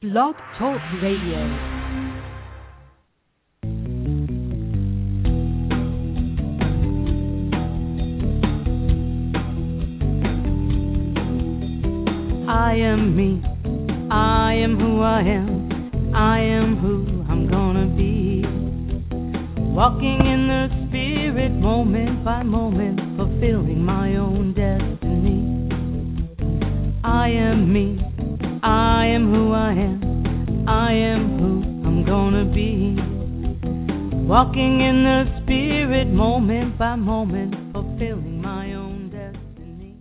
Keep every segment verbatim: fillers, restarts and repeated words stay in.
Blog Talk Radio. I am me, I am who I am, I am who I'm gonna be. Walking in the spirit moment by moment, fulfilling my own destiny. I am me, I am who I am, I am who I'm gonna be. Walking in the spirit moment by moment, fulfilling my own destiny.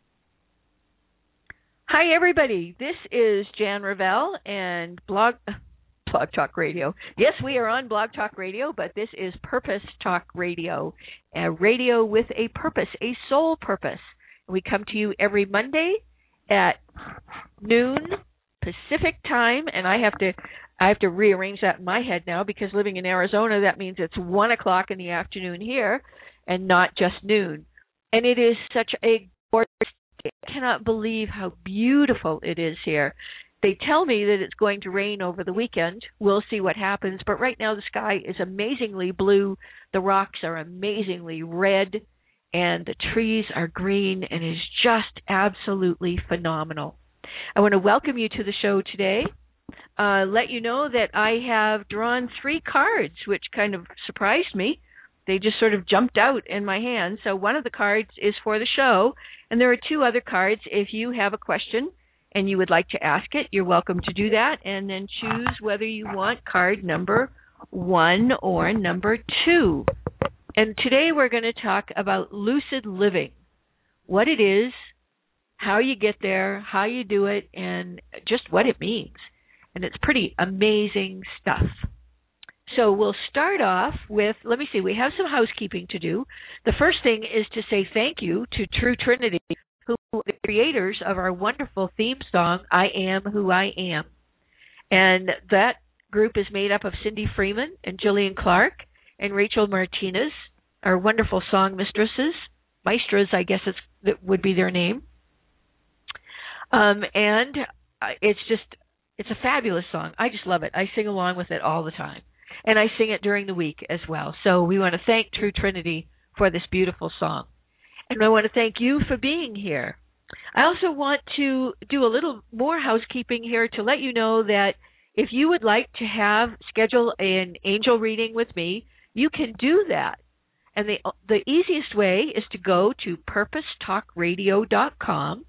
Hi, everybody. This is Jan Ravel and Blog Blog Talk Radio. Yes, we are on Blog Talk Radio, but this is Purpose Talk Radio, a radio with a purpose, a soul purpose. We come to you every Monday at noon Pacific time, and I have to I have to rearrange that in my head now because living in Arizona, that means it's one o'clock in the afternoon here and not just noon. And it is such a gorgeous day. I cannot believe how beautiful it is here. They tell me that it's going to rain over the weekend. We'll see what happens. But right now the sky is amazingly blue. The rocks are amazingly red. And the trees are green, and it is just absolutely phenomenal. I want to welcome you to the show today. Uh, let you know that I have drawn three cards, which kind of surprised me. They just sort of jumped out in my hand. So one of the cards is for the show, and there are two other cards. If you have a question and you would like to ask it, you're welcome to do that, and then choose whether you want card number one or number two. And today we're going to talk about lucid living, what it is, how you get there, how you do it, and just what it means. And it's pretty amazing stuff. So we'll start off with, let me see, we have some housekeeping to do. The first thing is to say thank you to True Trinity, who are the creators of our wonderful theme song, I Am Who I Am. And that group is made up of Cindy Freeman and Jillian Clark and Rachel Martinez, our wonderful song mistresses, maestras, I guess it's, that would be their name. Um, and it's just, it's a fabulous song. I just love it. I sing along with it all the time. And I sing it during the week as well. So we want to thank True Trinity for this beautiful song. And I want to thank you for being here. I also want to do a little more housekeeping here to let you know that if you would like to have schedule an angel reading with me, you can do that. And the the easiest way is to go to purpose talk radio dot com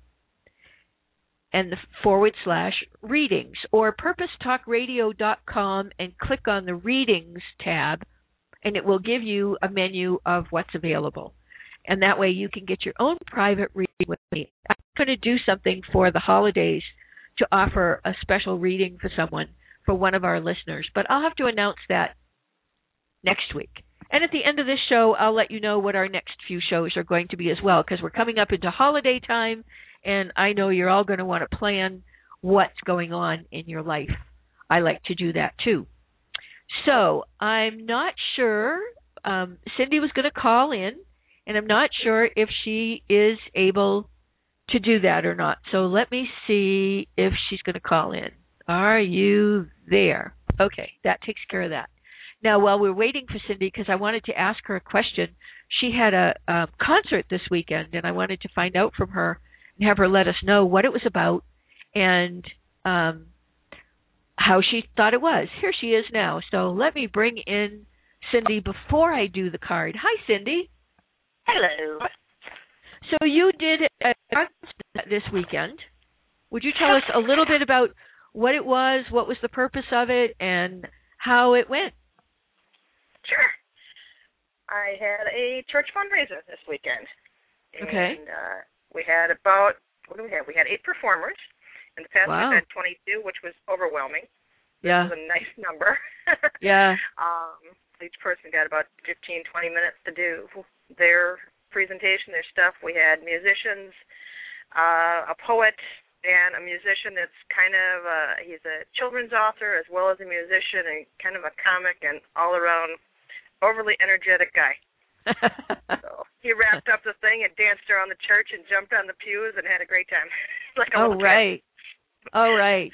and the forward slash readings, or purpose talk radio dot com and click on the readings tab, and it will give you a menu of what's available. And that way you can get your own private reading with me. I'm going to do something for the holidays to offer a special reading for someone, for one of our listeners, but I'll have to announce that next week. And at the end of this show, I'll let you know what our next few shows are going to be as well, because we're coming up into holiday time, and I know you're all going to want to plan what's going on in your life. I like to do that too. So I'm not sure. Um, Cindy was going to call in, and I'm not sure if she is able to do that or not. So let me see if she's going to call in. Are you there? Okay, that takes care of that. Now, while we're waiting for Cindy, because I wanted to ask her a question, she had a, a concert this weekend, and I wanted to find out from her and have her let us know what it was about and um, how she thought it was. Here she is now. So let me bring in Cindy before I do the card. Hi, Cindy. Hello. So you did a concert this weekend. Would you tell us a little bit about what it was, what was the purpose of it, and how it went? Sure. I had a church fundraiser this weekend. Okay. And uh, we had about, what do we have? We had eight performers. In the past, wow. we've had twenty-two, which was overwhelming. Yeah. It was a nice number. yeah. Um, each person got about fifteen, twenty minutes to do their presentation, their stuff. We had musicians, uh, a poet, and a musician that's kind of, uh, he's a children's author as well as a musician and kind of a comic and all-around overly energetic guy. So he wrapped up the thing and danced around the church and jumped on the pews and had a great time. Like a oh, little right. kid. Oh, right.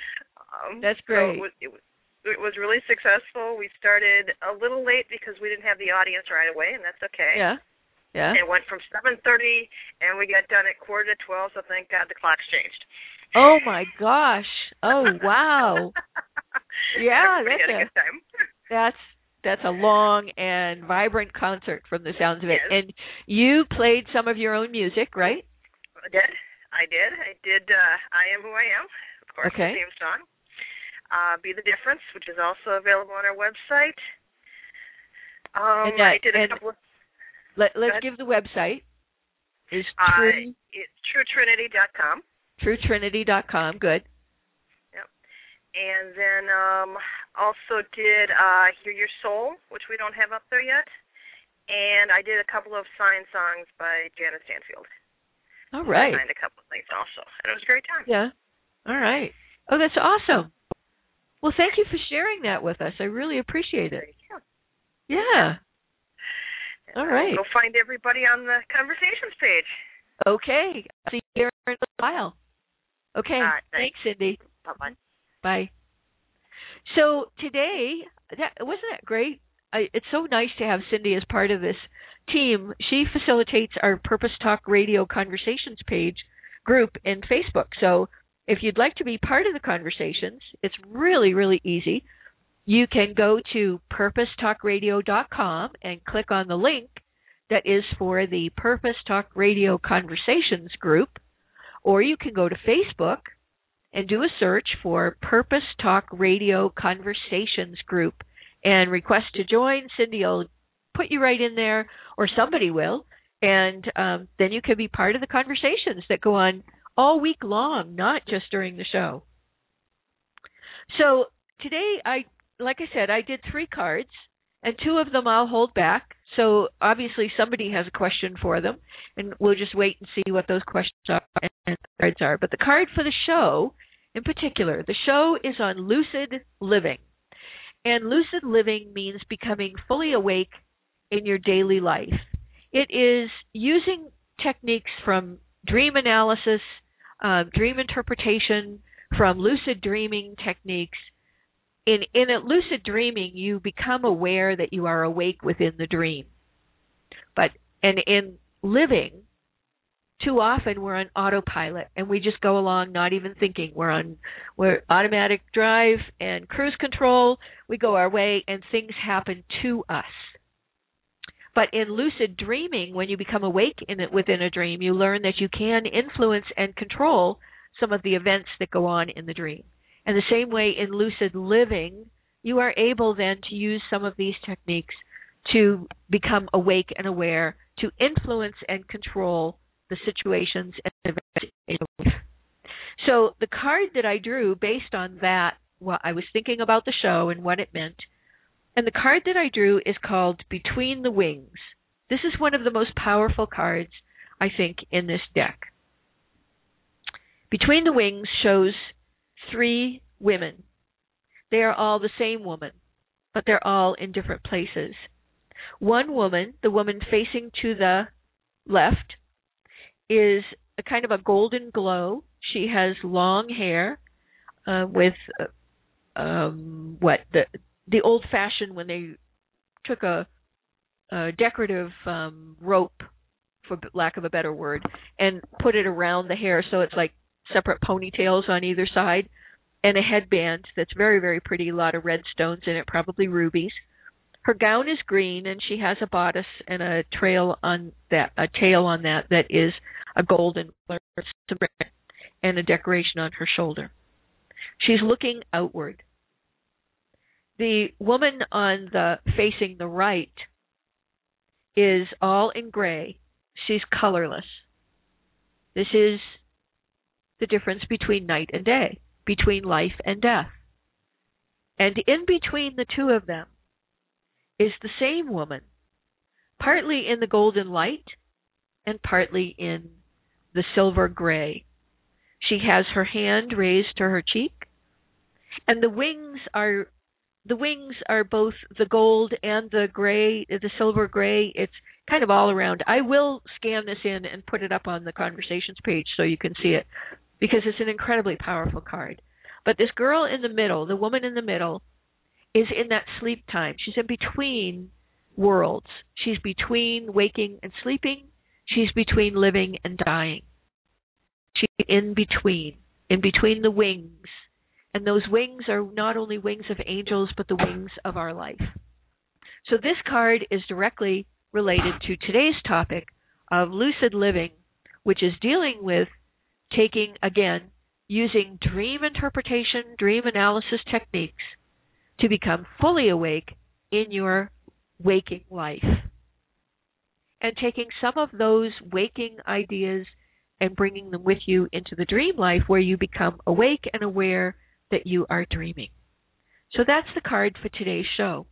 Um, That's great. So it was, it was it was really successful. We started a little late because we didn't have the audience right away, and that's okay. Yeah. Yeah. It went from seven thirty, and we got done at quarter to twelve. So thank God the clocks changed. Oh my gosh! Oh wow! Yeah, Everybody that's had a a good time. that's that's a long and vibrant concert from the sounds of it. Yes. And you played some of your own music, right? I did. I did. I did. Uh, I Am Who I Am. Of course, Okay. the theme song. Uh, Be the Difference, which is also available on our website. Um, and that, I did a and couple of. Let, let's give the website. Is Uh, it's true trinity dot com. true trinity dot com. Good. Yep. And then um, also did uh, Hear Your Soul, which we don't have up there yet. And I did a couple of signed songs by Janet Stanfield. All right. I signed a couple of things also, and it was a great time. Yeah. All right. Oh, that's awesome. Well, thank you for sharing that with us. I really appreciate it. Thank you. Yeah. All right. Go find everybody on the conversations page. Okay. See you here in a while. Okay. All right, thanks. thanks, Cindy. Bye-bye. Bye. So today, that wasn't that great? I, it's so nice to have Cindy as part of this team. She facilitates our Purpose Talk Radio Conversations page group in Facebook. So if you'd like to be part of the conversations, it's really, really easy. You can go to purpose talk radio dot com and click on the link that is for the Purpose Talk Radio Conversations group, or you can go to Facebook and do a search for Purpose Talk Radio Conversations group and request to join. Cindy will put you right in there, or somebody will, and um, then you can be part of the conversations that go on all week long, not just during the show. So today, I, like I said, I did three cards, and two of them I'll hold back. So obviously somebody has a question for them, and we'll just wait and see what those questions are and the cards are. But the card for the show, in particular, the show is on lucid living. And lucid living means becoming fully awake in your daily life. It is using techniques from dream analysis, uh, dream interpretation, from lucid dreaming techniques. In, in a lucid dreaming, you become aware that you are awake within the dream. But and in living, too often we're on autopilot and we just go along not even thinking. We're on we're automatic drive and cruise control. We go our way and things happen to us. But in lucid dreaming, when you become awake in it within a dream, you learn that you can influence and control some of the events that go on in the dream. And the same way in lucid living, you are able then to use some of these techniques to become awake and aware, to influence and control the situations and events in your life. So the card that I drew based on that, well, I was thinking about the show and what it meant, and the card that I drew is called Between the Wings. This is one of the most powerful cards, I think, in this deck. Between the Wings shows three women. They are all the same woman, but they're all in different places. One woman, the woman facing to the left, is a kind of a golden glow. She has long hair uh, with uh, um, what the the old-fashioned, when they took a, a decorative um, rope, for lack of a better word, and put it around the hair so it's like separate ponytails on either side, and a headband that's very, very pretty, a lot of red stones in it, probably rubies. Her gown is green, and she has a bodice and a trail on that, a tail on that that is a golden and a decoration on her shoulder. She's looking outward. The woman on the facing the right is all in gray. She's colorless. This is the difference between night and day, between life and death. And in between the two of them is the same woman, partly in the golden light and partly in the silver gray. She has her hand raised to her cheek, and the wings are the wings are both the gold and the gray, the silver gray. It's kind of all around. I will scan this in and put it up on the conversations page so you can see it, because it's an incredibly powerful card. But this girl in the middle, the woman in the middle, is in that sleep time. She's in between worlds. She's between waking and sleeping. She's between living and dying. She's in between, in between the wings. And those wings are not only wings of angels, but the wings of our life. So this card is directly related to today's topic of lucid living, which is dealing with taking, again, using dream interpretation, dream analysis techniques to become fully awake in your waking life. And taking some of those waking ideas and bringing them with you into the dream life where you become awake and aware that you are dreaming. So that's the card for today's show.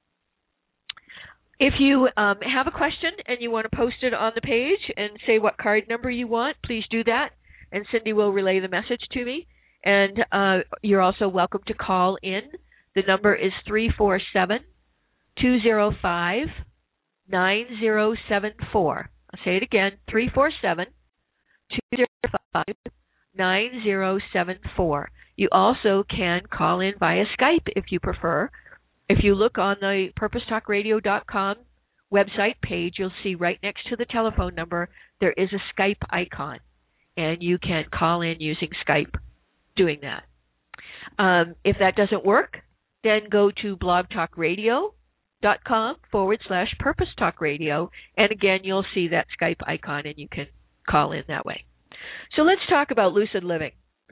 If you um, have a question and you want to post it on the page and say what card number you want, please do that, and Cindy will relay the message to me. And uh, you're also welcome to call in. The number is three four seven, two zero five, nine zero seven four. I'll say it again, three four seven, two zero five, nine zero seven four. You also can call in via Skype if you prefer. If you look on the purpose talk radio dot com website page, you'll see right next to the telephone number there is a Skype icon, and you can call in using Skype doing that. Um, if that doesn't work, then go to blog talk radio dot com forward slash purpose talk radio, and again, you'll see that Skype icon, and you can call in that way. So let's talk about lucid living.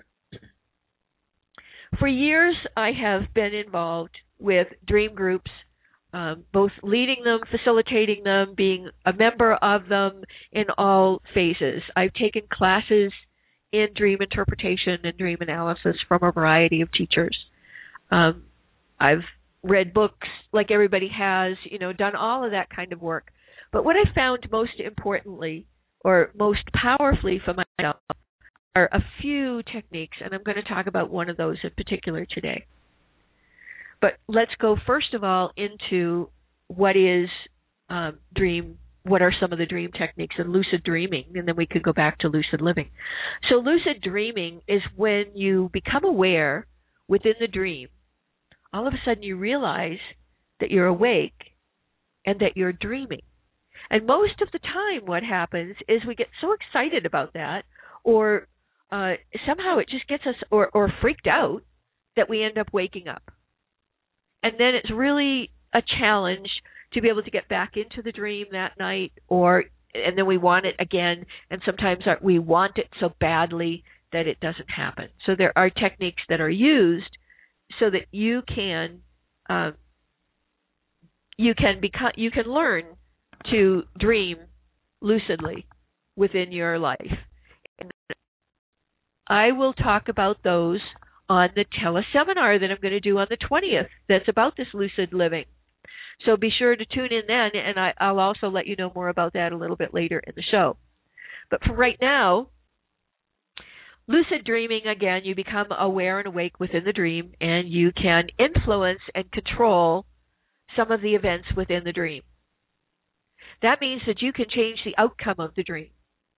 For years, I have been involved with dream groups, um, both leading them, facilitating them, being a member of them in all phases. I've taken classes in dream interpretation and dream analysis from a variety of teachers. Um, I've read books like everybody has, you know, done all of that kind of work. But what I found most importantly, or most powerfully for myself, are a few techniques, and I'm going to talk about one of those in particular today. But let's go first of all into what is um, dream, what are some of the dream techniques and lucid dreaming, and then we could go back to lucid living. So lucid dreaming is when you become aware within the dream. All of a sudden you realize that you're awake and that you're dreaming. And most of the time what happens is we get so excited about that, or uh, somehow it just gets us or, or freaked out that we end up waking up. And then it's really a challenge to be able to get back into the dream that night, or and then we want it again, and sometimes we want it so badly that it doesn't happen. So there are techniques that are used so that you can um, you can become you can learn to dream lucidly within your life. And I will talk about those on the teleseminar that I'm going to do on the twentieth that's about this lucid living. So be sure to tune in then, and I, I'll also let you know more about that a little bit later in the show. But for right now, lucid dreaming, again, you become aware and awake within the dream, and you can influence and control some of the events within the dream. That means that you can change the outcome of the dream.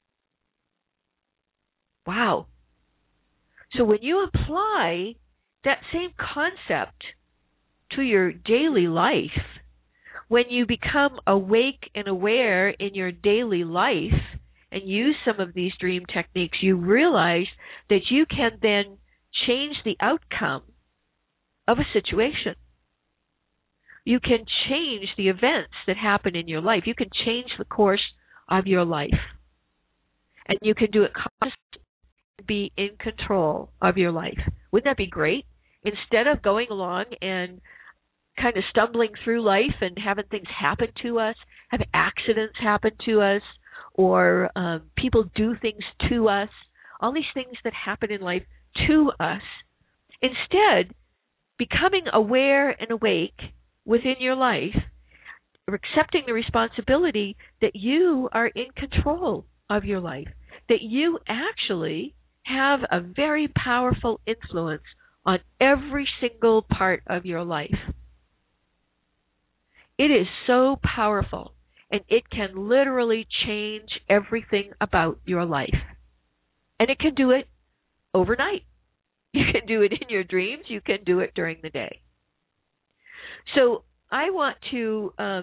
Wow. So when you apply that same concept to your daily life, when you become awake and aware in your daily life and use some of these dream techniques, you realize that you can then change the outcome of a situation. You can change the events that happen in your life. You can change the course of your life. And you can do it consciously, be in control of your life. Wouldn't that be great? Instead of going along and kind of stumbling through life and having things happen to us, have accidents happen to us, or um, people do things to us, all these things that happen in life to us. Instead, becoming aware and awake within your life, accepting the responsibility that you are in control of your life, that you actually have a very powerful influence on every single part of your life. It is so powerful, and it can literally change everything about your life. And it can do it overnight. You can do it in your dreams. You can do it during the day. So I want to um,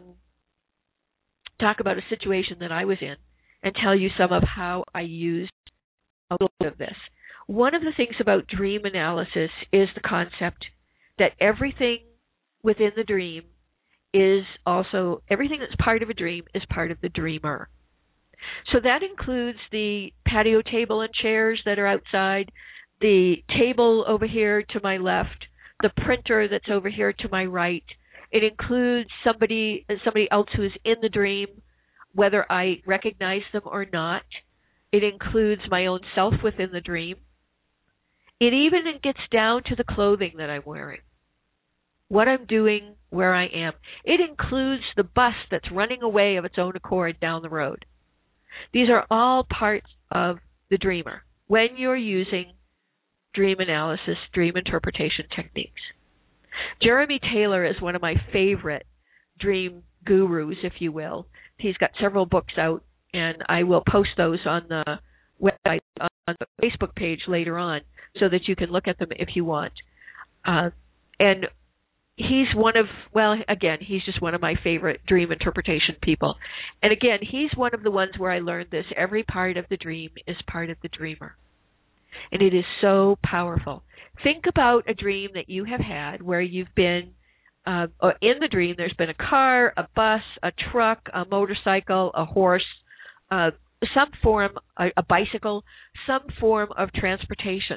talk about a situation that I was in and tell you some of how I used a little bit of this. One of the things about dream analysis is the concept that everything within the dream is also, everything that's part of a dream is part of the dreamer. So that includes the patio table and chairs that are outside, the table over here to my left, the printer that's over here to my right. It includes somebody somebody else who is in the dream, whether I recognize them or not. It includes my own self within the dream. It even gets down to the clothing that I'm wearing, what I'm doing, where I am. It includes the bus that's running away of its own accord down the road. These are all parts of the dreamer when you're using dream analysis, dream interpretation techniques. Jeremy Taylor is one of my favorite dream gurus, if you will. He's got several books out, and I will post those on the website, on the Facebook page later on, so that you can look at them if you want. Uh, and he's one of, well, again, he's just one of my favorite dream interpretation people. And again, he's one of the ones where I learned this. Every part of the dream is part of the dreamer. And it is so powerful. Think about a dream that you have had where you've been, uh, or in the dream, there's been a car, a bus, a truck, a motorcycle, a horse, uh, some form, a, a bicycle, some form of transportation.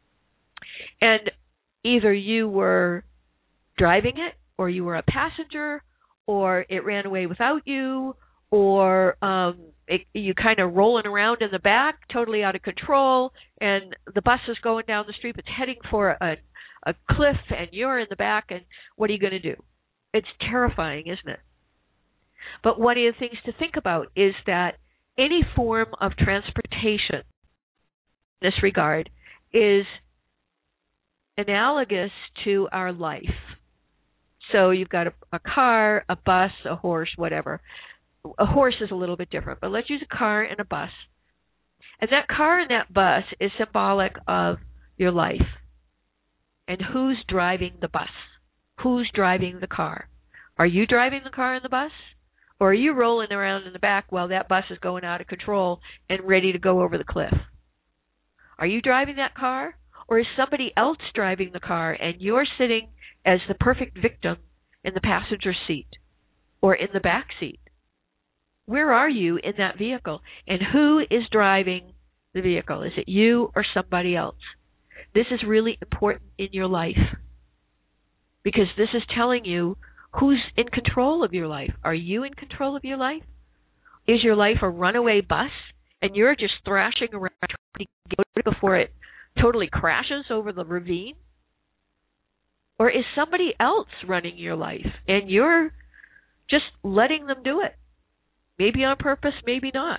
And either you were driving it, or you were a passenger, or it ran away without you, or um, it, you kind of rolling around in the back, totally out of control, and the bus is going down the street, it's heading for a, a cliff, and you're in the back, and what are you going to do? It's terrifying, isn't it? But one of the things to think about is that any form of transportation in this regard is analogous to our life. So you've got a, a car, a bus, a horse, whatever. A horse is a little bit different, but let's use a car and a bus. And that car and that bus is symbolic of your life. And who's driving the bus? Who's driving the car? Are you driving the car and the bus? Or are you rolling around in the back while that bus is going out of control and ready to go over the cliff? Are you driving that car? Or is somebody else driving the car and you're sitting as the perfect victim in the passenger seat or in the back seat? Where are you in that vehicle? And who is driving the vehicle? Is it you or somebody else? This is really important in your life because this is telling you who's in control of your life. Are you in control of your life? Is your life a runaway bus and you're just thrashing around trying to get before it totally crashes over the ravine? Or is somebody else running your life and you're just letting them do it? Maybe on purpose, maybe not.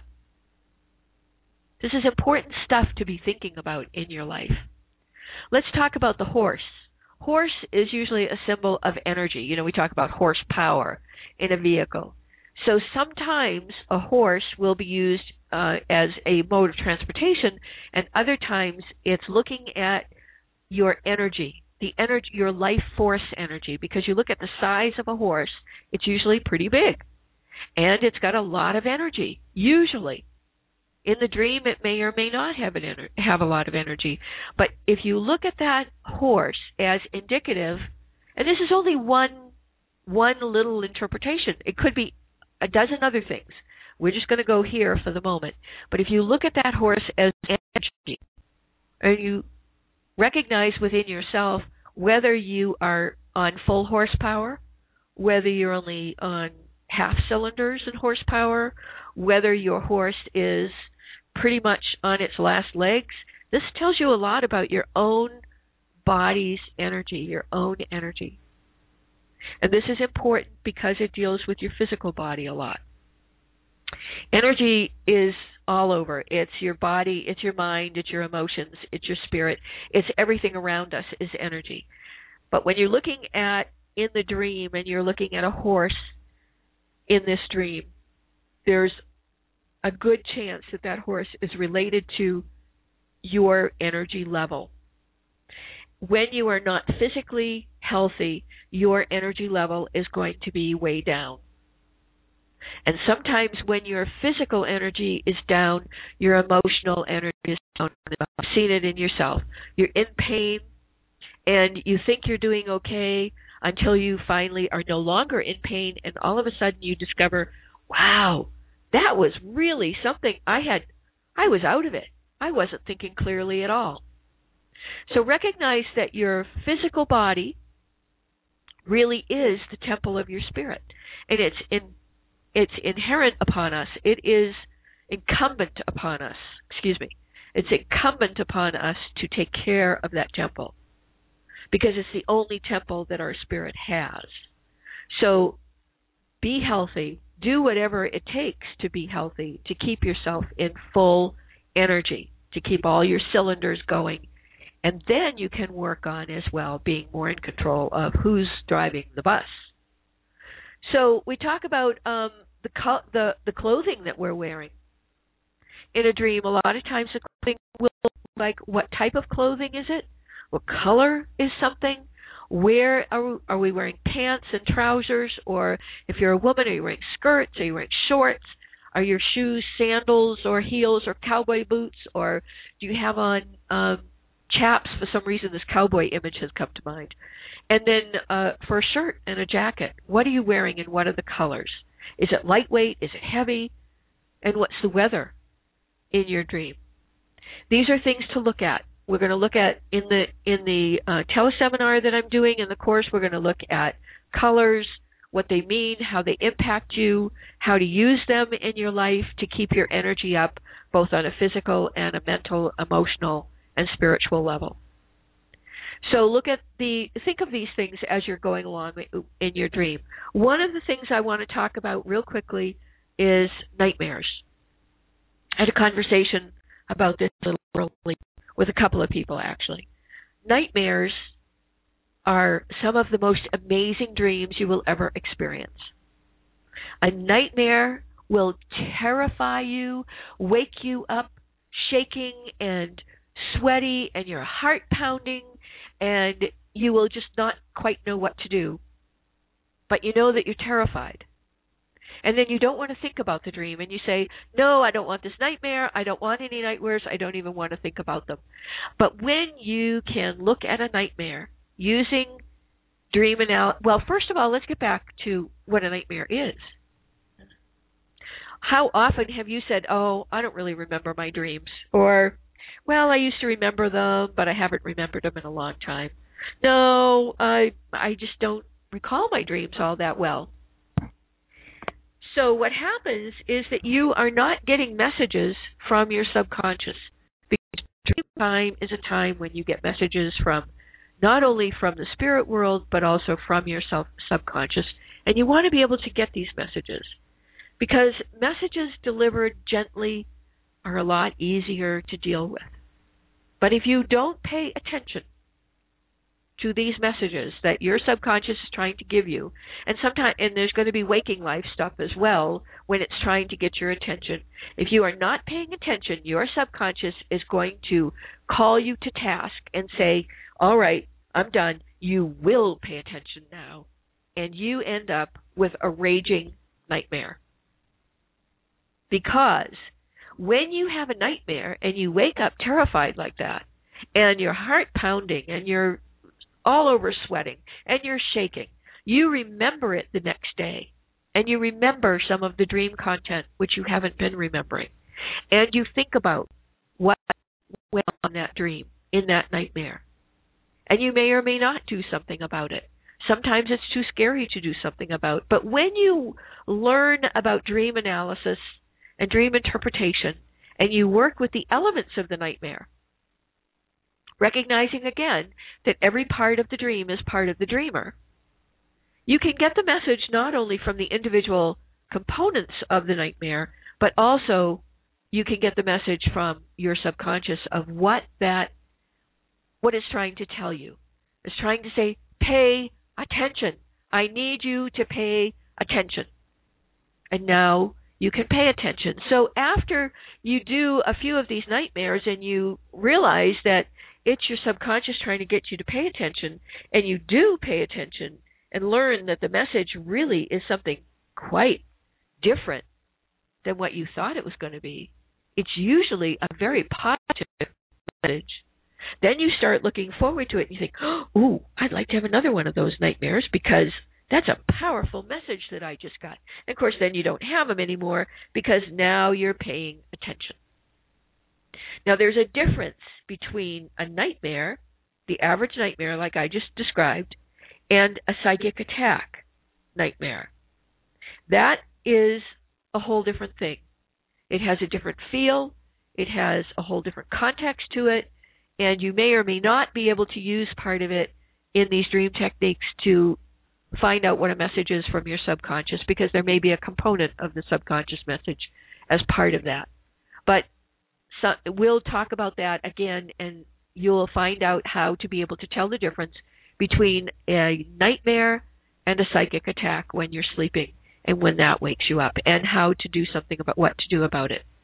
This is important stuff to be thinking about in your life. Let's talk about the horse. Horse is usually a symbol of energy. You know, we talk about horsepower in a vehicle. So sometimes a horse will be used uh, as a mode of transportation, and other times it's looking at your energy, the energy, your life force energy, because you look at the size of a horse, it's usually pretty big, and it's got a lot of energy, usually. In the dream, it may or may not have an ener- have a lot of energy. But if you look at that horse as indicative, and this is only one one little interpretation. It could be a dozen other things. We're just going to go here for the moment. But if you look at that horse as energy, and you recognize within yourself whether you are on full horsepower, whether you're only on half cylinders in horsepower, whether your horse is pretty much on its last legs, this tells you a lot about your own body's energy, your own energy. And this is important because it deals with your physical body a lot. Energy is all over. It's your body, it's your mind, it's your emotions, it's your spirit. It's everything around us is energy. But when you're looking at in the dream and you're looking at a horse in this dream, there's a good chance that that horse is related to your energy level. when you are not physically healthy, your energy level is going to be way down. And sometimes when your physical energy is down, your emotional energy is down. I've seen it in yourself. You're in pain, and you think you're doing okay until you finally are no longer in pain, and all of a sudden you discover, wow, that was really something. I had, I was out of it. I wasn't thinking clearly at all. So recognize that your physical body really is the temple of your spirit, and it's in, it's inherent upon us. It is incumbent upon us. Excuse me. It's incumbent upon us to take care of that temple, because it's the only temple that our spirit has. So be healthy. Do whatever it takes to be healthy, to keep yourself in full energy, to keep all your cylinders going. And then you can work on as well being more in control of who's driving the bus. So we talk about um, the, co- the the clothing that we're wearing. In a dream, a lot of times the clothing will look like, what type of clothing is it? What color is something? Where are we, are we wearing pants and trousers? Or if you're a woman, are you wearing skirts? Are you wearing shorts? Are your shoes sandals or heels or cowboy boots? Or do you have on um, chaps? For some reason, this cowboy image has come to mind. And then uh, for a shirt and a jacket, what are you wearing and what are the colors? Is it lightweight? Is it heavy? And what's the weather in your dream? These are things to look at. We're going to look at in the in the uh, teleseminar that I'm doing in the course. We're going to look at colors, what they mean, how they impact you, how to use them in your life to keep your energy up, both on a physical and a mental, emotional, and spiritual level. So look at the think of these things as you're going along in your dream. One of the things I want to talk about real quickly is nightmares. I had a conversation about this a little early with a couple of people, actually. Nightmares are some of the most amazing dreams you will ever experience. A nightmare will terrify you, wake you up shaking and sweaty and your heart pounding, and you will just not quite know what to do. But you know that you're terrified. And then you don't want to think about the dream, and you say, no, I don't want this nightmare, I don't want any nightmares, I don't even want to think about them. But when you can look at a nightmare using dream analysis, well, first of all, let's get back to what a nightmare is. How often have you said, oh, I don't really remember my dreams? Or, well, I used to remember them, but I haven't remembered them in a long time. No, I I just don't recall my dreams all that well. So what happens is that you are not getting messages from your subconscious, because dream time is a time when you get messages from not only from the spirit world, but also from your self subconscious. And you want to be able to get these messages, because messages delivered gently are a lot easier to deal with. But if you don't pay attention to these messages that your subconscious is trying to give you, and sometimes, and there's going to be waking life stuff as well when it's trying to get your attention. If you are not paying attention, your subconscious is going to call you to task and say, all right, I'm done. You will pay attention now. And you end up with a raging nightmare. Because when you have a nightmare and you wake up terrified like that, and your heart pounding and you're all over sweating and you're shaking, you remember it the next day, and you remember some of the dream content which you haven't been remembering, and you think about what went on in that dream, in that nightmare, and you may or may not do something about it. Sometimes it's too scary to do something about, but when you learn about dream analysis and dream interpretation, and you work with the elements of the nightmare, recognizing again that every part of the dream is part of the dreamer, you can get the message not only from the individual components of the nightmare, but also you can get the message from your subconscious of what that, what it's trying to tell you. It's trying to say, pay attention. I need you to pay attention. And now you can pay attention. So after you do a few of these nightmares and you realize that it's your subconscious trying to get you to pay attention, and you do pay attention and learn that the message really is something quite different than what you thought it was going to be, it's usually a very positive message. Then you start looking forward to it and you think, oh, I'd like to have another one of those nightmares because that's a powerful message that I just got. And of course, then you don't have them anymore because now you're paying attention. Now, there's a difference between a nightmare, the average nightmare like I just described, and a psychic attack nightmare. That is a whole different thing. It has a different feel. It has a whole different context to it. And you may or may not be able to use part of it in these dream techniques to find out what a message is from your subconscious, because there may be a component of the subconscious message as part of that. But so, we'll talk about that again, and you'll find out how to be able to tell the difference between a nightmare and a psychic attack when you're sleeping and when that wakes you up, and how to do something about what to do about it.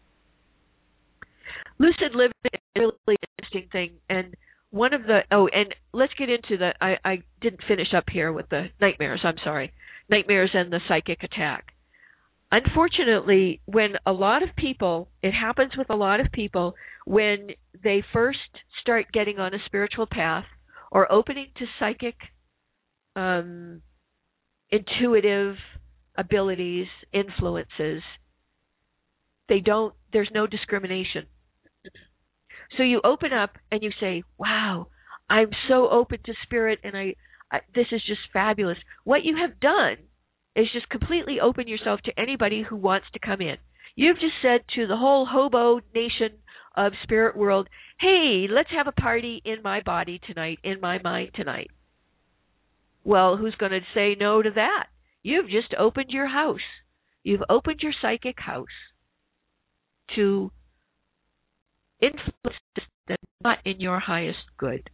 Lucid living is a really interesting thing, and one of the, oh, and let's get into the, I, I didn't finish up here with the nightmares, I'm sorry, nightmares and the psychic attack. Unfortunately, when a lot of people, it happens with a lot of people, when they first start getting on a spiritual path or opening to psychic, um, intuitive abilities, influences, they don't, there's no discrimination. So you open up and you say, wow, I'm so open to spirit, and I, I this is just fabulous. What you have done is just completely open yourself to anybody who wants to come in. You've just said to the whole hobo nation of spirit world, hey, let's have a party in my body tonight, in my mind tonight. Well, who's going to say no to that? You've just opened your house. You've opened your psychic house to influences that are not in your highest good.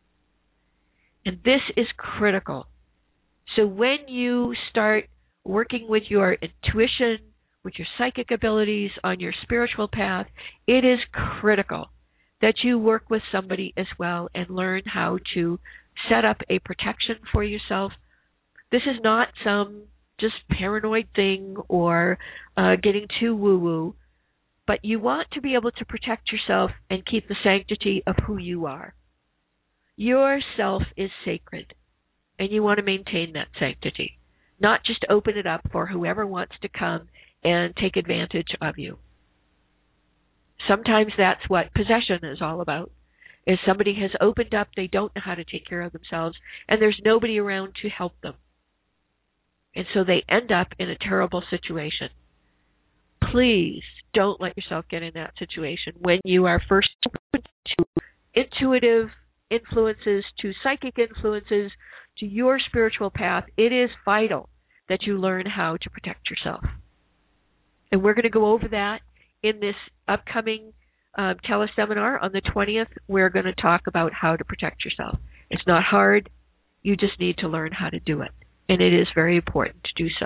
And this is critical. So when you start working with your intuition, with your psychic abilities on your spiritual path, it is critical that you work with somebody as well and learn how to set up a protection for yourself. This is not some just paranoid thing or uh, getting too woo-woo, but you want to be able to protect yourself and keep the sanctity of who you are. Your self is sacred, and you want to maintain that sanctity, not just open it up for whoever wants to come and take advantage of you. Sometimes that's what possession is all about, is somebody has opened up, they don't know how to take care of themselves, and there's nobody around to help them. And so they end up in a terrible situation. Please don't let yourself get in that situation. When you are first open to intuitive influences, to psychic influences, to your spiritual path, it is vital that you learn how to protect yourself. And we're going to go over that in this upcoming um, teleseminar on the twentieth. We're going to talk about how to protect yourself. It's not hard. You just need to learn how to do it. And it is very important to do so.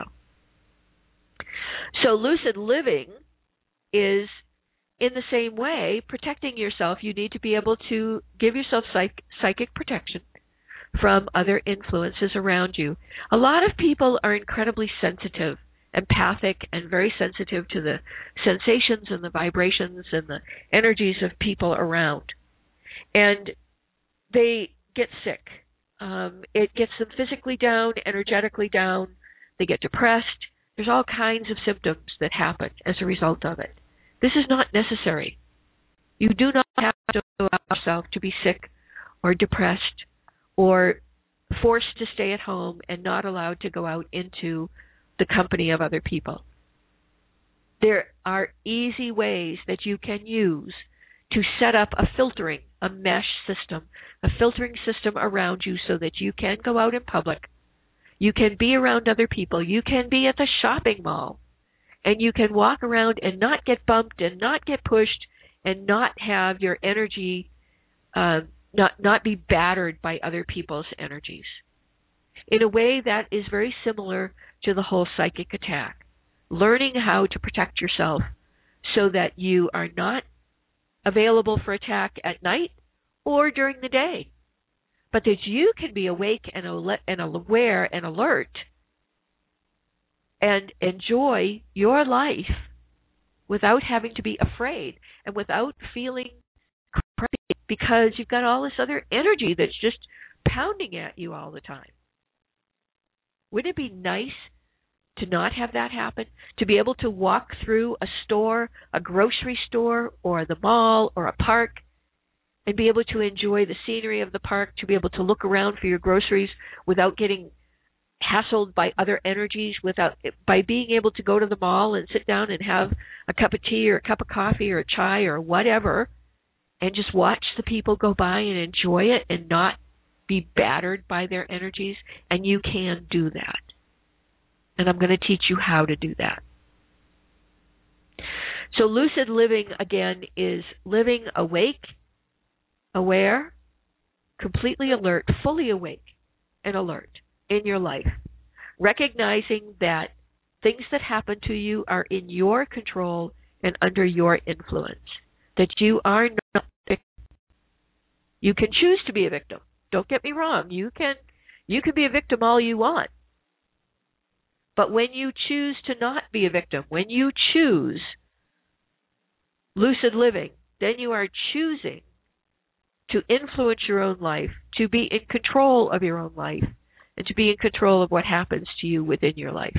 So lucid living is in the same way, protecting yourself. You need to be able to give yourself psych- psychic protection from other influences around you. A lot of people are incredibly sensitive, empathic, and very sensitive to the sensations and the vibrations and the energies of people around. And they get sick. Um, it gets them physically down, energetically down. They get depressed. There's all kinds of symptoms that happen as a result of it. This is not necessary. You do not have to allow yourself to be sick or depressed or forced to stay at home and not allowed to go out into the company of other people. There are easy ways that you can use to set up a filtering, a mesh system, a filtering system around you so that you can go out in public. You can be around other people. You can be at the shopping mall. And you can walk around and not get bumped and not get pushed and not have your energy, uh, not, not be battered by other people's energies. In a way that is very similar to the whole psychic attack. Learning how to protect yourself so that you are not available for attack at night or during the day. But that you can be awake and aware and alert and enjoy your life without having to be afraid and without feeling crazy because you've got all this other energy that's just pounding at you all the time. Wouldn't it be nice to not have that happen? To be able to walk through a store, a grocery store, or the mall, or a park, and be able to enjoy the scenery of the park, to be able to look around for your groceries without getting hassled by other energies, without by being able to go to the mall and sit down and have a cup of tea or a cup of coffee or a chai or whatever, and just watch the people go by and enjoy it and not be battered by their energies. And you can do that. And I'm going to teach you how to do that. So lucid living, again, is living awake, aware, completely alert, fully awake and alert in your life, recognizing that things that happen to you are in your control and under your influence, that you are not a victim. You can choose to be a victim. Don't get me wrong. You can, you can be a victim all you want. But when you choose to not be a victim, when you choose lucid living, then you are choosing to influence your own life, to be in control of your own life, and to be in control of what happens to you within your life.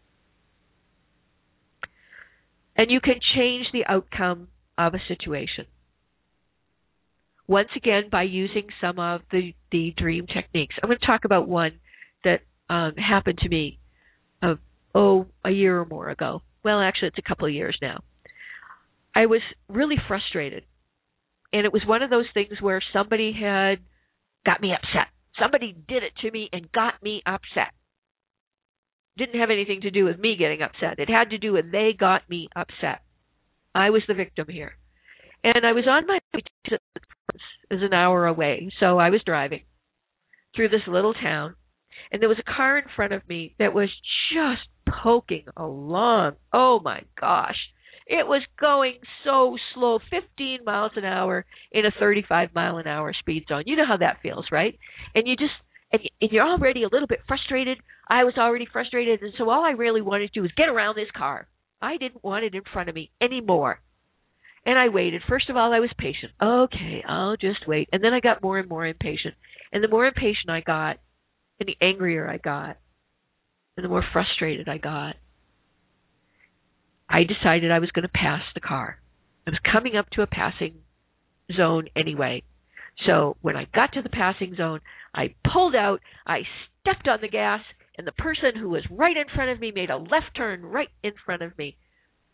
And you can change the outcome of a situation. Once again, by using some of the, the dream techniques. I'm going to talk about one that um, happened to me Of, oh, a year or more ago. Well, actually, it's a couple of years now. I was really frustrated. And it was one of those things where somebody had got me upset. Somebody did it to me and got me upset. Didn't have anything to do with me getting upset. It had to do with they got me upset. I was the victim here. And I was on my way to it was an hour away. So I was driving through this little town. And there was a car in front of me that was just poking along. Oh, my gosh. It was going so slow, fifteen miles an hour in a thirty-five mile an hour speed zone. You know how that feels, right? And you just, and you're already a little bit frustrated. I was already frustrated. And so all I really wanted to do was get around this car. I didn't want it in front of me anymore. And I waited. First of all, I was patient. Okay, I'll just wait. And then I got more and more impatient. And the more impatient I got, and the angrier I got, and the more frustrated I got, I decided I was going to pass the car. I was coming up to a passing zone anyway. So when I got to the passing zone, I pulled out, I stepped on the gas, and the person who was right in front of me made a left turn right in front of me.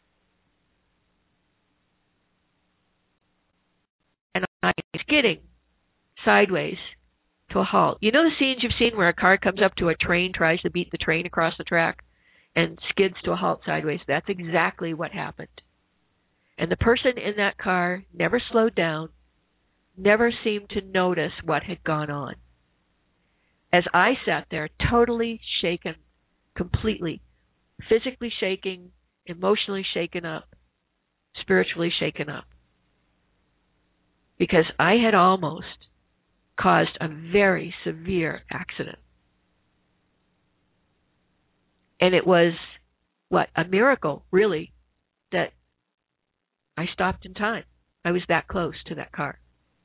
And I was skidding sideways to a halt. You know the scenes you've seen where a car comes up to a train, tries to beat the train across the track, and skids to a halt sideways? That's exactly what happened. And the person in that car never slowed down, never seemed to notice what had gone on. As I sat there totally shaken, completely, physically shaking, emotionally shaken up, spiritually shaken up. Because I had almost caused a very severe accident. And it was, what, a miracle, really, that I stopped in time. I was that close to that car.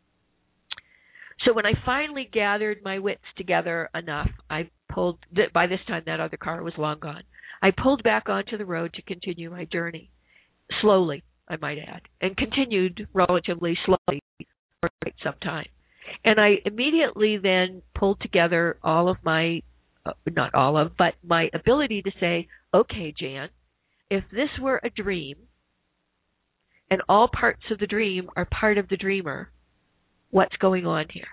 So when I finally gathered my wits together enough, I pulled, by this time that other car was long gone. I pulled back onto the road to continue my journey. Slowly, I might add, and continued relatively slowly for quite some time. And I immediately then pulled together all of my, uh, not all of, but my ability to say, okay, Jan, if this were a dream, and all parts of the dream are part of the dreamer, what's going on here?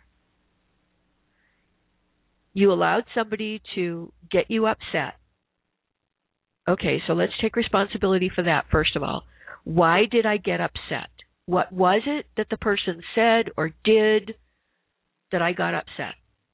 You allowed somebody to get you upset. Okay, so let's take responsibility for that first of all. Why did I get upset? What was it that the person said or did that I got upset?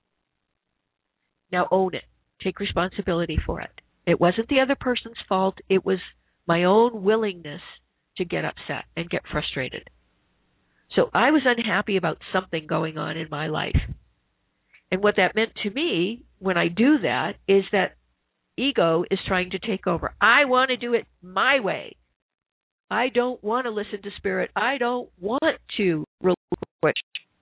Now own it. Take responsibility for it. It wasn't the other person's fault. It was my own willingness to get upset and get frustrated. So I was unhappy about something going on in my life. And what that meant to me when I do that is that ego is trying to take over. I want to do it my way. I don't want to listen to spirit. I don't want to relinquish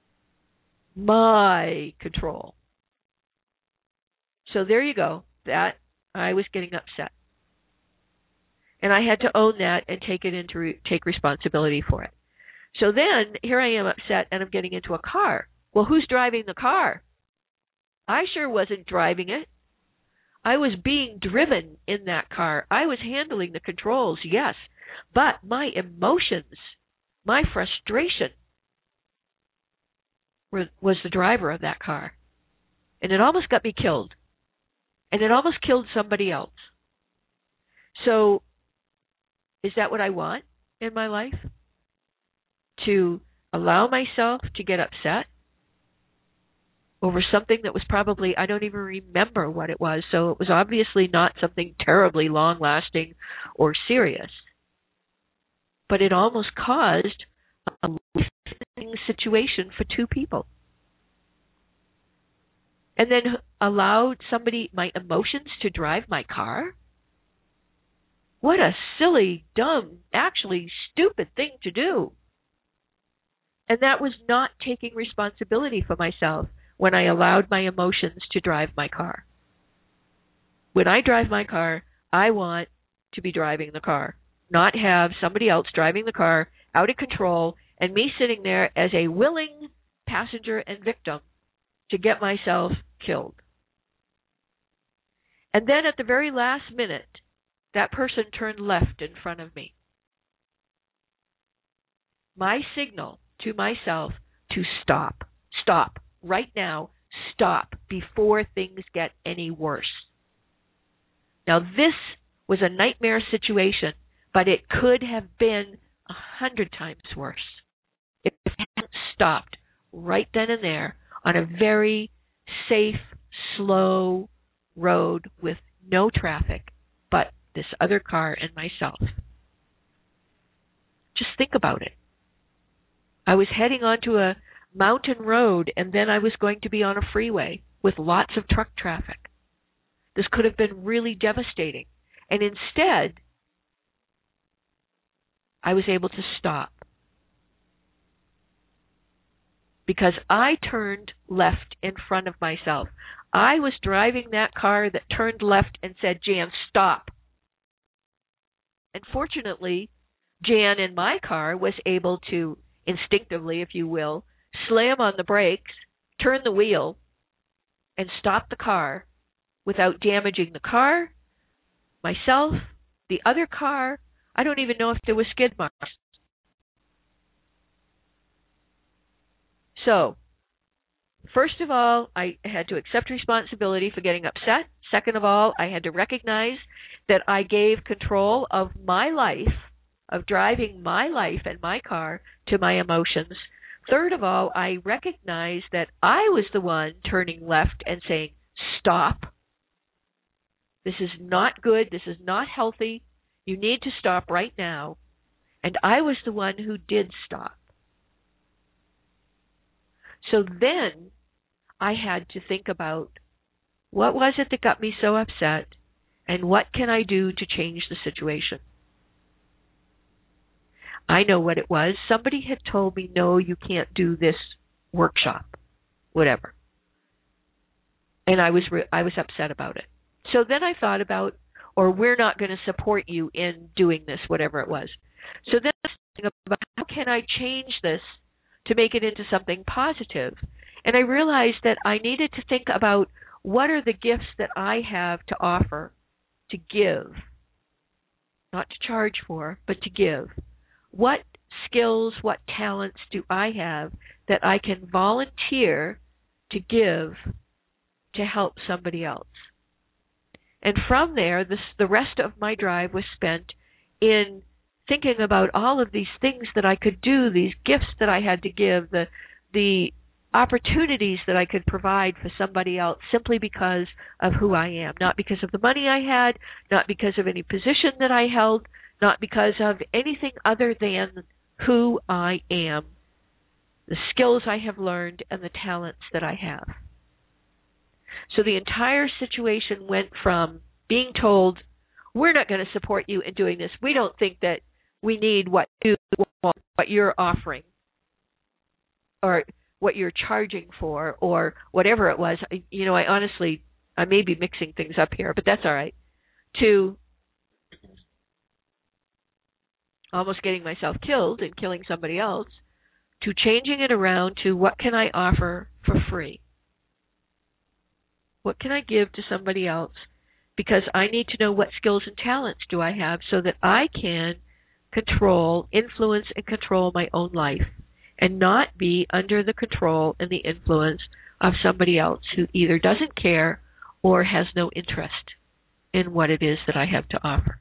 my control. So there you go. That I was getting upset. And I had to own that and take it into re- take responsibility for it. So then here I am upset and I'm getting into a car. Well, who's driving the car? I sure wasn't driving it. I was being driven in that car. I was handling the controls, yes. But my emotions, my frustration were, was the driver of that car. And it almost got me killed. And it almost killed somebody else. So is that what I want in my life? To allow myself to get upset over something that was probably, I don't even remember what it was, so it was obviously not something terribly long-lasting or serious. But it almost caused a life-threatening situation for two people. And then allowed somebody, my emotions, to drive my car? What a silly, dumb, actually stupid thing to do. And that was not taking responsibility for myself when I allowed my emotions to drive my car. When I drive my car, I want to be driving the car, not have somebody else driving the car out of control and me sitting there as a willing passenger and victim to get myself killed. And then at the very last minute, that person turned left in front of me. My signal to myself to stop, stop, right now, stop before things get any worse. Now this was a nightmare situation, but it could have been a hundred times worse if it hadn't stopped right then and there on a very safe, slow road with no traffic but this other car and myself. Just think about it. I was heading onto a mountain road, and then I was going to be on a freeway with lots of truck traffic. This could have been really devastating. And instead, I was able to stop. Because I turned left in front of myself. I was driving that car that turned left and said, Jan, stop. And fortunately, Jan in my car was able to, instinctively, if you will, slam on the brakes, turn the wheel, and stop the car without damaging the car, myself, the other car. I don't even know if there were skid marks. So, first of all, I had to accept responsibility for getting upset. Second of all, I had to recognize that I gave control of my life, of driving my life and my car, to my emotions. Third of all, I recognized that I was the one turning left and saying, stop. This is not good. This is not healthy. You need to stop right now. And I was the one who did stop. So then I had to think about, what was it that got me so upset, and what can I do to change the situation? I know what it was. Somebody had told me, no, you can't do this workshop, whatever. And I was re- I was upset about it. So then I thought about, or we're not going to support you in doing this, whatever it was. So then I was thinking about, how can I change this to make it into something positive? And I realized that I needed to think about, what are the gifts that I have to offer, to give, not to charge for, but to give. What skills, what talents do I have that I can volunteer to give to help somebody else? And from there, this, the rest of my drive was spent in thinking about all of these things that I could do, these gifts that I had to give, the the opportunities that I could provide for somebody else simply because of who I am, not because of the money I had, not because of any position that I held, not because of anything other than who I am the skills I have learned, and the talents that I have. So the entire situation went from being told, we're not going to support you in doing this. We don't think that we need what you want, what you're offering, or what you're charging for, or whatever it was. You know, I honestly, I may be mixing things up here, but that's all right. To almost getting myself killed and killing somebody else, to changing it around to what can I offer for free? What can I give to somebody else? Because I need to know what skills and talents do I have so that I can control, influence, and control my own life and not be under the control and the influence of somebody else who either doesn't care or has no interest in what it is that I have to offer.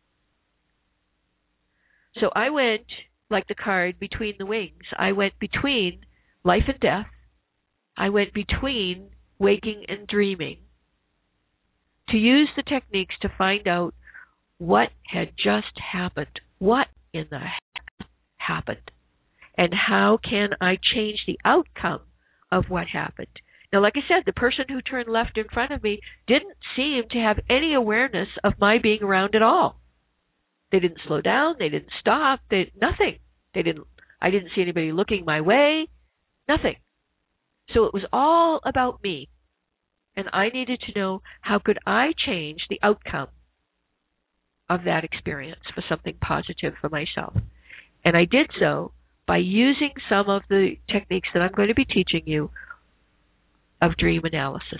So I went, like the card, between the wings. I went between life and death. I went between waking and dreaming to use the techniques to find out what had just happened. What in the heck happened? And how can I change the outcome of what happened? Now, like I said, the person who turned left in front of me didn't seem to have any awareness of my being around at all. They didn't slow down. They didn't stop. They nothing. They didn't. I didn't see anybody looking my way. Nothing. So it was all about me. And I needed to know how could I change the outcome of that experience for something positive for myself. And I did so by using some of the techniques that I'm going to be teaching you of dream analysis.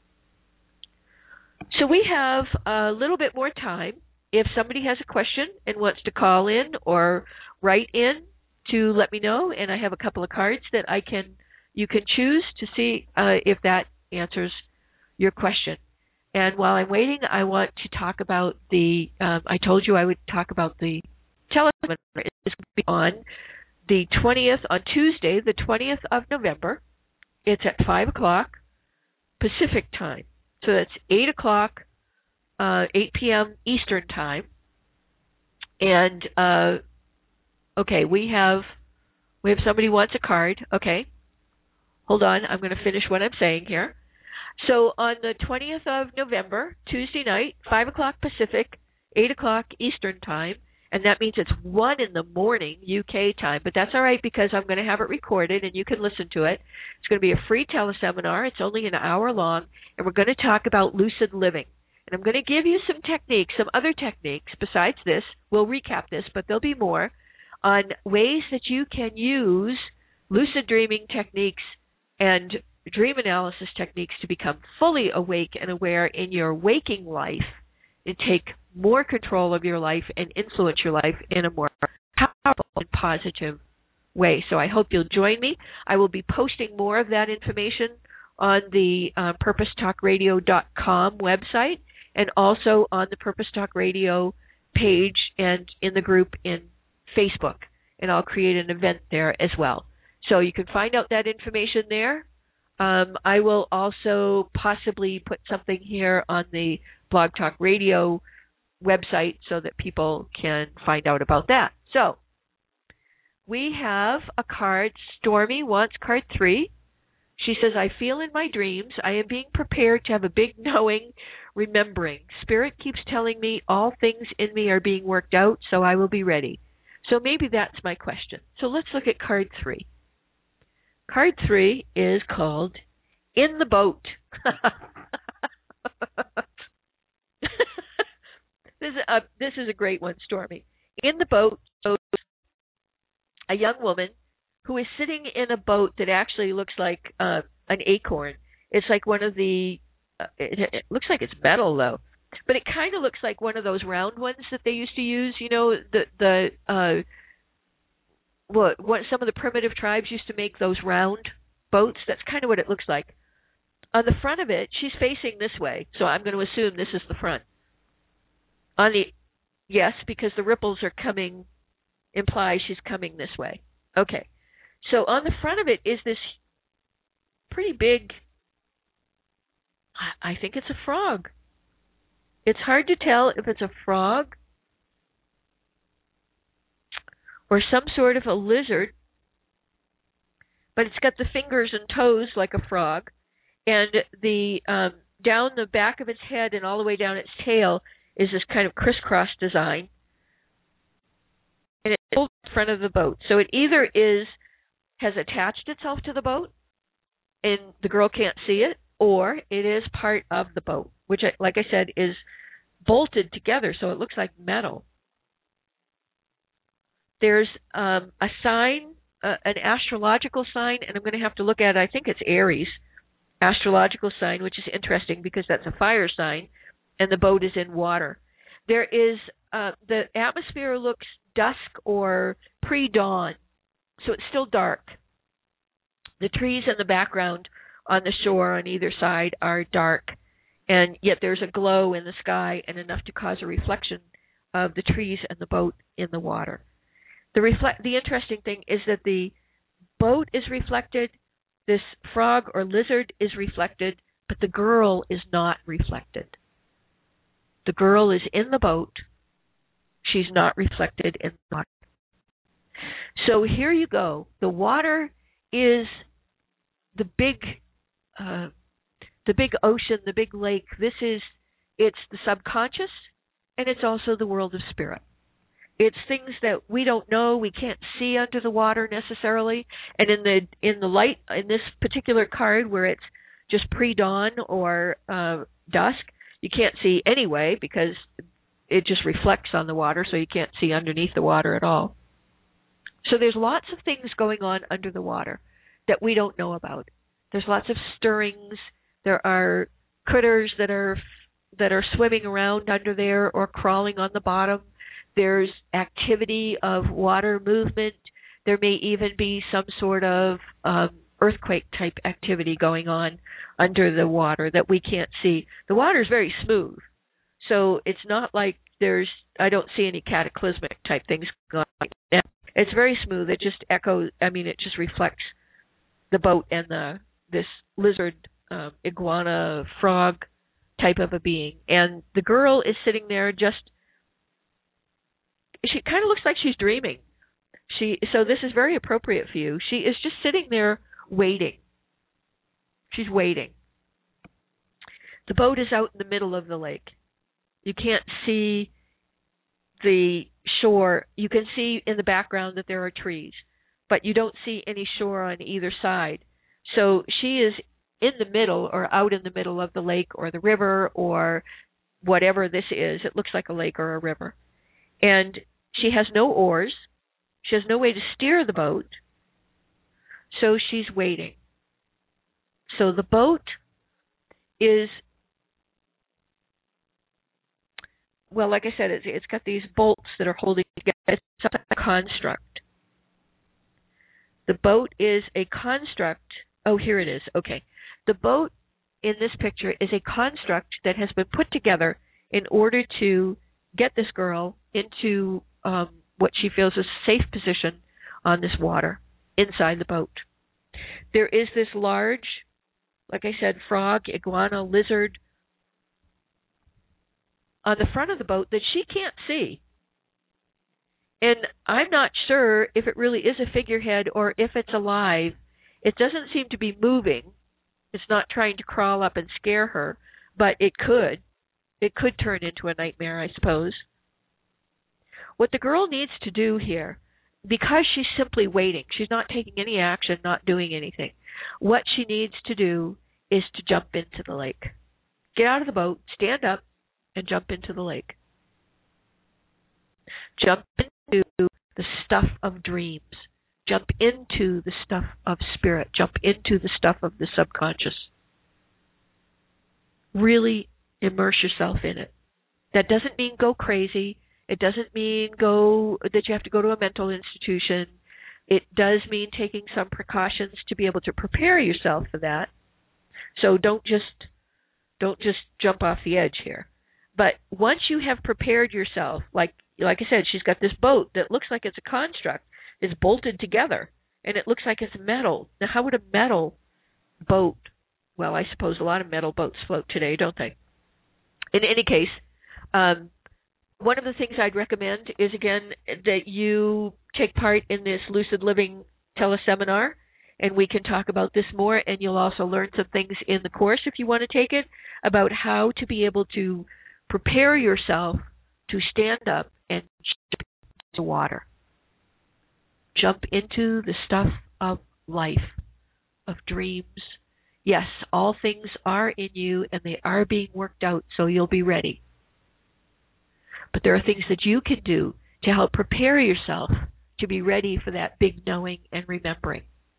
So we have a little bit more time. If somebody has a question and wants to call in or write in to let me know, and I have a couple of cards that I can you can choose to see uh, if that answers your question. And while I'm waiting, I want to talk about the, um, I told you I would talk about the teleseminar. It's going to be on the twentieth, on Tuesday, the twentieth of November. It's at five o'clock Pacific time. So that's eight o'clock, uh, eight p.m. Eastern time. And, uh, okay, we have, we have somebody who wants a card. Okay. Hold on. I'm going to finish what I'm saying here. So on the twentieth of November, Tuesday night, five o'clock Pacific, eight o'clock Eastern time, and that means it's one in the morning U K time, but that's all right because I'm going to have it recorded and you can listen to it. It's going to be a free teleseminar. It's only an hour long, and we're going to talk about lucid living. And I'm going to give you some techniques, some other techniques besides this. We'll recap this, but there'll be more on ways that you can use lucid dreaming techniques and dream analysis techniques to become fully awake and aware in your waking life and take more control of your life and influence your life in a more powerful and positive way. So I hope you'll join me. I will be posting more of that information on the uh, purpose talk radio dot com website and also on the Purpose Talk Radio page and in the group in Facebook. And I'll create an event there as well. So you can find out that information there. Um, I will also possibly put something here on the Blog Talk Radio website so that people can find out about that. So we have a card. Stormy wants card three. She says, I feel in my dreams I am being prepared to have a big knowing, remembering. Spirit keeps telling me all things in me are being worked out, so I will be ready. So maybe that's my question. So let's look at card three. Card three is called In the Boat. this, is a, this is a great one, Stormy. In the boat shows a young woman who is sitting in a boat that actually looks like uh, an acorn. It's like one of the, uh, it, it looks like it's metal though, but it kind of looks like one of those round ones that they used to use, you know, the, the, uh, What, what some of the primitive tribes used to make those round boats. That's kind of what it looks like. On the front of it, she's facing this way, so I'm going to assume this is the front. On the yes, because the ripples are coming, imply she's coming this way. Okay, so on the front of it is this pretty big. I, I think it's a frog. It's hard to tell if it's a frog or some sort of a lizard. but it's got the fingers and toes like a frog, and the um, down the back of its head and all the way down its tail is this kind of crisscross design, and it's in front of the boat. So it either is has attached itself to the boat, and the girl can't see it, or it is part of the boat, which, like I said, is bolted together, so it looks like metal. There's um, a sign, uh, an astrological sign, and I'm going to have to look at it. I think it's Aries astrological sign, which is interesting because that's a fire sign, and the boat is in water. There is uh, the atmosphere looks dusk or pre-dawn, so it's still dark. The trees in the background on the shore on either side are dark, and yet there's a glow in the sky and enough to cause a reflection of the trees and the boat in the water. The reflect the interesting thing is that the boat is reflected, this frog or lizard is reflected, but the girl is not reflected. The girl is in the boat. She's not reflected in the water. So here you go. The water is the big uh, the big ocean, the big lake. This is, it's the subconscious, and it's also the world of spirit. It's things that we don't know, we can't see under the water necessarily. And in the in the light, in this particular card where it's just pre-dawn or uh, dusk, you can't see anyway because it just reflects on the water, so you can't see underneath the water at all. So there's lots of things going on under the water that we don't know about. There's lots of stirrings. There are critters that are that are swimming around under there or crawling on the bottom. There's activity of water movement. There may even be some sort of um, earthquake-type activity going on under the water that we can't see. The water is very smooth, so it's not like there's, I don't see any cataclysmic type things going on. It's very smooth. It just echoes, I mean, it just reflects the boat and the this lizard, um, iguana, frog type of a being. And the girl is sitting there just, she kind of looks like she's dreaming. She so this is very appropriate for you. She is just sitting there waiting. She's waiting. The boat is out in the middle of the lake. You can't see the shore. You can see in the background that there are trees, but you don't see any shore on either side. So she is in the middle or out in the middle of the lake or the river or whatever this is. It looks like a lake or a river. And she has no oars. She has no way to steer the boat. So she's waiting. So the boat is, well, like I said, it's, it's got these bolts that are holding together. It's a construct. The boat is a construct. Oh, here it is. Okay. The boat in this picture is a construct that has been put together in order to get this girl into um, what she feels is a safe position on this water inside the boat. There is this large, like I said, frog, iguana, lizard on the front of the boat that she can't see. And I'm not sure if it really is a figurehead or if it's alive. It doesn't seem to be moving. It's not trying to crawl up and scare her, but it could. It could turn into a nightmare, I suppose. What the girl needs to do here, because she's simply waiting, she's not taking any action, not doing anything, what she needs to do is to jump into the lake. Get out of the boat, stand up, and jump into the lake. Jump into the stuff of dreams. Jump into the stuff of spirit. Jump into the stuff of the subconscious. Really immerse yourself in it. That doesn't mean go crazy. It doesn't mean go that you have to go to a mental institution. It does mean taking some precautions to be able to prepare yourself for that. So don't just don't just jump off the edge here. But once you have prepared yourself, like like I said, she's got this boat that looks like it's a construct. It's bolted together, and it looks like it's metal. Now, how would a metal boat, well, I suppose a lot of metal boats float today, don't they? In any case, um, one of the things I'd recommend is, again, that you take part in this Lucid Living teleseminar and we can talk about this more, and you'll also learn some things in the course if you want to take it about how to be able to prepare yourself to stand up and jump into water. Jump into the stuff of life, of dreams. Yes, all things are in you and they are being worked out, so you'll be ready. But there are things that you can do to help prepare yourself to be ready for that big knowing and remembering.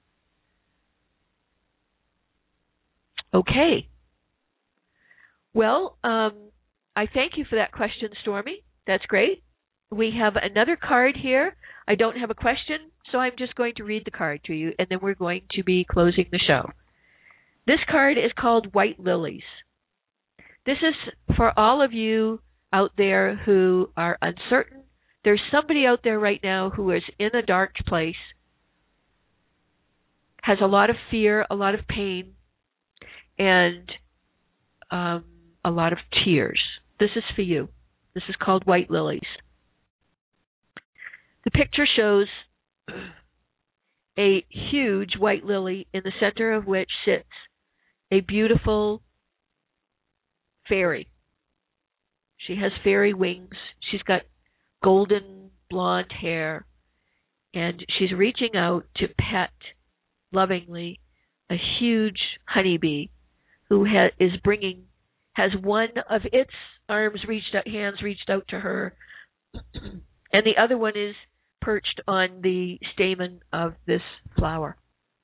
Okay. Well, um, I thank you for that question, Stormy. That's great. We have another card here. I don't have a question, so I'm just going to read the card to you, and then we're going to be closing the show. This card is called White Lilies. This is for all of you out there who are uncertain. There's somebody out there right now who is in a dark place, has a lot of fear, a lot of pain, and um, a lot of tears. This is for you. This is called White Lilies. The picture shows a huge white lily in the center of which sits a beautiful fairy. She has fairy wings. She's got golden blonde hair, and she's reaching out to pet lovingly a huge honeybee who ha- is bringing, has one of its arms reached out, hands reached out to her, and the other one is perched on the stamen of this flower.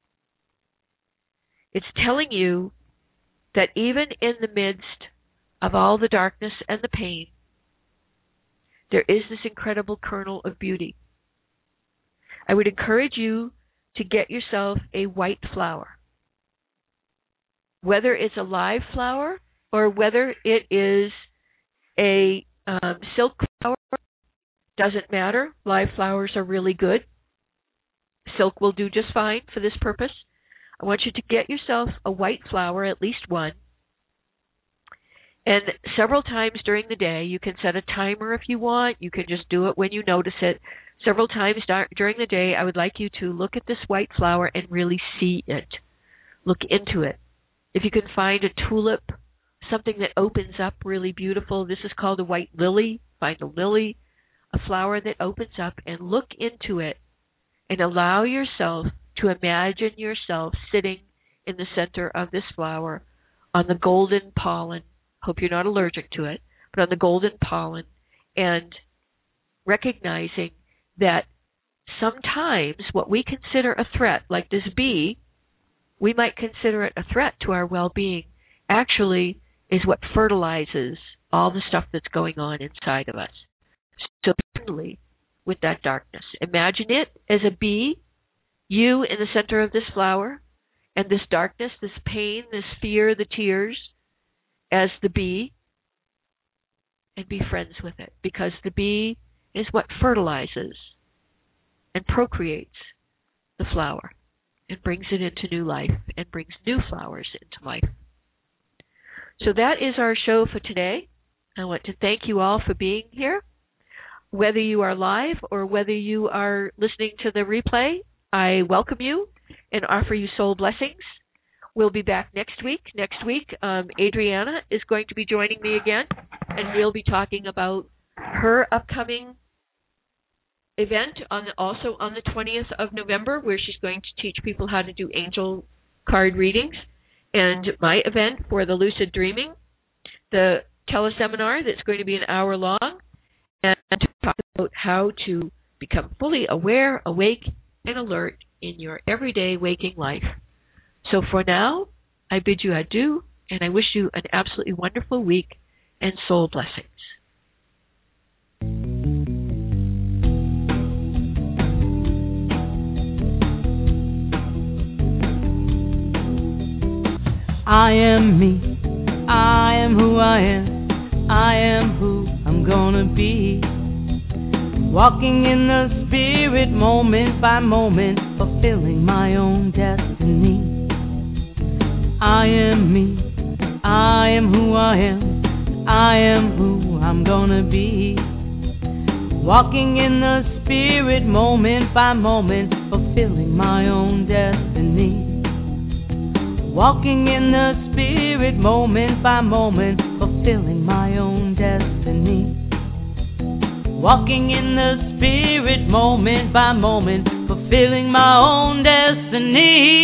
It's telling you that even in the midst of all the darkness and the pain, there is this incredible kernel of beauty. I would encourage you to get yourself a white flower. Whether it's a live flower or whether it is a um, silk flower, doesn't matter. Live flowers are really good. Silk will do just fine for this purpose. I want you to get yourself a white flower, at least one. And several times during the day, you can set a timer if you want. You can just do it when you notice it. Several times during the day, I would like you to look at this white flower and really see it. Look into it. If you can find a tulip, something that opens up really beautiful, this is called a white lily. Find a lily, a flower that opens up, and look into it and allow yourself to imagine yourself sitting in the center of this flower on the golden pollen. Hope you're not allergic to it, but on the golden pollen, and recognizing that sometimes what we consider a threat, like this bee, we might consider it a threat to our well-being, actually is what fertilizes all the stuff that's going on inside of us. So friendly with that darkness. Imagine it as a bee, you in the center of this flower, and this darkness, this pain, this fear, the tears, as the bee, and be friends with it, because the bee is what fertilizes and procreates the flower and brings it into new life and brings new flowers into life. So that is our show for today. I want to thank you all for being here. Whether you are live or whether you are listening to the replay, I welcome you and offer you soul blessings. We'll be back next week. Next week, um, Adriana is going to be joining me again, and we'll be talking about her upcoming event on the, also on the twentieth of November, where she's going to teach people how to do angel card readings, and my event for the Lucid Dreaming, the teleseminar that's going to be an hour long, and to talk about how to become fully aware, awake, and alert in your everyday waking life. So for now, I bid you adieu, and I wish you an absolutely wonderful week and soul blessings. I am me, I am who I am, I am who I'm gonna be. Walking in the spirit moment by moment, fulfilling my own destiny. I am me, I am who I am, I am who I'm gonna be. Walking in the spirit moment by moment, fulfilling fulfilling my own destiny. Walking in the spirit moment by moment, fulfilling my own destiny. Walking in the spirit moment by moment, fulfilling my own destiny.